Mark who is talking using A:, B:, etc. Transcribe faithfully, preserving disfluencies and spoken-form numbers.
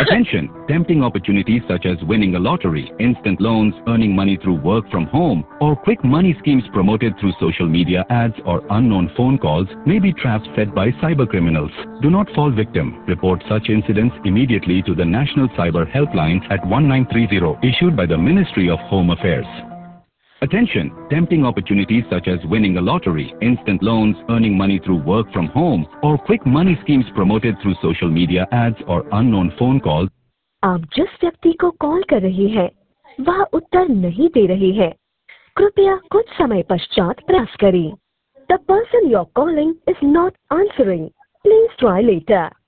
A: Attention! Tempting opportunities such as winning a lottery, instant loans, earning money through work from home, or quick money schemes promoted through social media ads or unknown phone calls may be traps set by cyber criminals. Do not fall victim. Report such incidents immediately to the National Cyber Helpline at one nine three zero, issued by the Ministry of Home Affairs. Attention! Tempting opportunities such as winning a lottery, instant loans, earning money through work from home, or quick money schemes promoted through social media ads or unknown phone calls.
B: आप जिस व्यक्ति को call कर रही हैं, वह उत्तर नहीं दे रही है। कृपया कुछ समय पश्चात प्रयास करें। The person you're calling is not answering. Please try later.